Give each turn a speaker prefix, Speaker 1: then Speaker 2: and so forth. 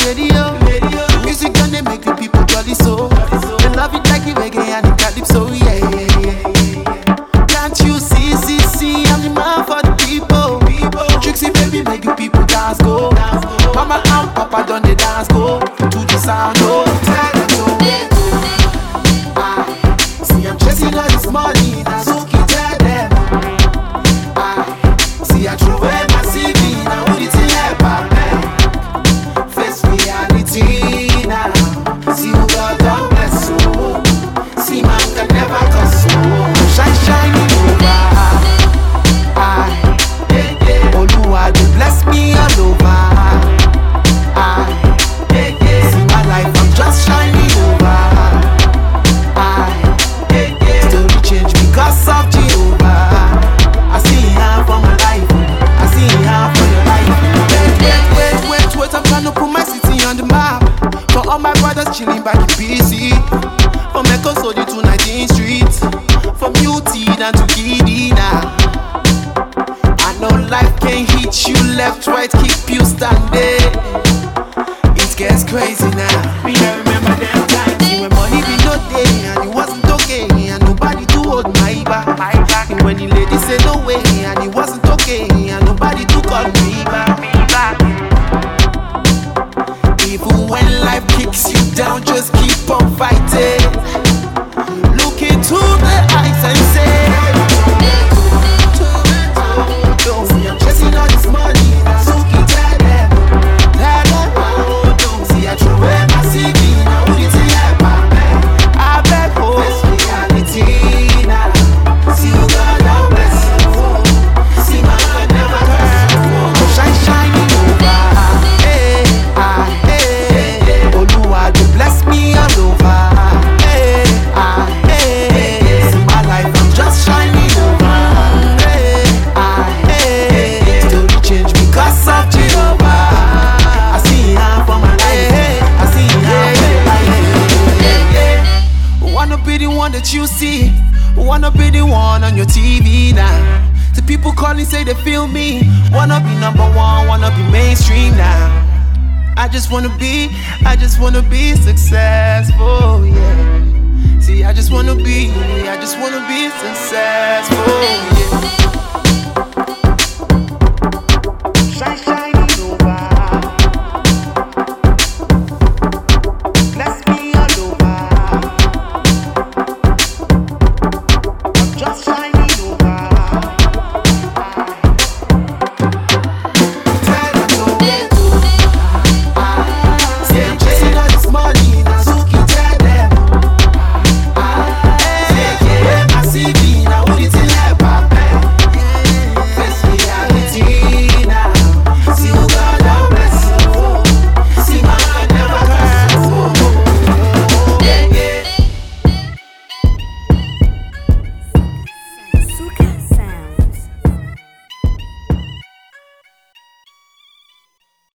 Speaker 1: radio. The music done they make the people jolly so. They love it like the reggae and the calypso, yeah. Can't you see, I'm the man for the people. Trixie baby make the people dance go. Mama and Papa done the dance go to the sound, oh. Tell them so. See I'm chasing all this money, now Suki tell them. See I throw away my CV, now who did it ever, man? Face reality now. See who God done bless you. See man can never cause you. Shining over. Oluwa do bless me all over. See my life, I'm just shining over. Story change because of Jehovah. I see him for my life. I see him for your life. Wait, I'm trying to put my city on the map. For all my brothers chilling back in BC. From Ekosodi to 19th Street. From UT down to Gidina. I know life can hit you left, right, keep you standing. It gets crazy now. Me I remember them times. See when money be no day and it wasn't okay. And nobody to hold my back. And when the lady said no way and it wasn't okay. And nobody to call me back. Even when life kicks you down, just keep on fighting. Look into the eyes and say, don't see I'm chasing all this money. Suki tell them. Don't see I throw away my CV. Now who did it ever, man? I beg for reality now. See who God have bless you. See my God never curse you. Shining over. Oluwa do bless me all over. See my life, I'm just shining over. Story change because of Jehovah. I see him for my life. I see him for your life. Wanna be the one that you see. Wanna be the one on your TV now. The people calling say they feel me. Wanna be number one, wanna be mainstream now. I just wanna be successful, yeah. See, I just wanna be successful.